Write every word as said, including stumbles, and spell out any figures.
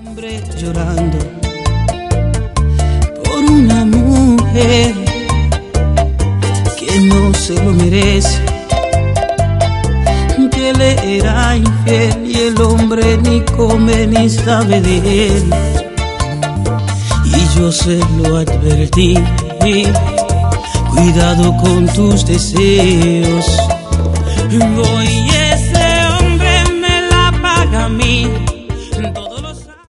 Hombre llorando por una mujer que no se lo merece, que le era infiel y el hombre ni come ni sabe de él. Y yo se lo advertí, cuidado con tus deseos. Voy, ese hombre me la paga a mí.